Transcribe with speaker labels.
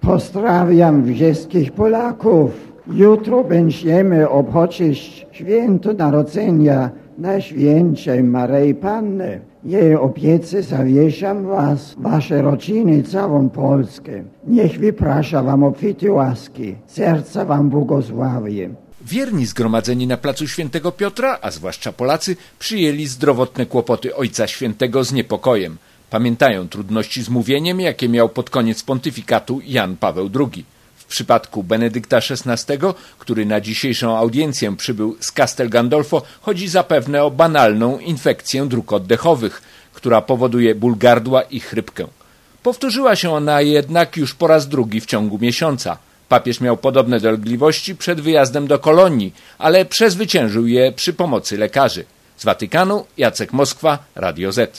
Speaker 1: Pozdrawiam wszystkich Polaków. Jutro będziemy obchodzić święto Narodzenia Najświętszej Maryi Panny. Jej opiece zawieszam was, wasze rodziny, całą Polskę. Niech wyprasza wam obfite łaski, serca wam błogosławi.
Speaker 2: Wierni zgromadzeni na placu Świętego Piotra, a zwłaszcza Polacy, przyjęli zdrowotne kłopoty Ojca Świętego z niepokojem. Pamiętają trudności z mówieniem, jakie miał pod koniec pontyfikatu Jan Paweł II. W przypadku Benedykta XVI, który na dzisiejszą audiencję przybył z Castel Gandolfo, chodzi zapewne o banalną infekcję dróg oddechowych, która powoduje ból gardła i chrypkę. Powtórzyła się ona jednak już po raz drugi w ciągu miesiąca. Papież miał podobne dolegliwości przed wyjazdem do Kolonii, ale przezwyciężył je przy pomocy lekarzy. Z Watykanu Jacek Moskwa, Radio Z.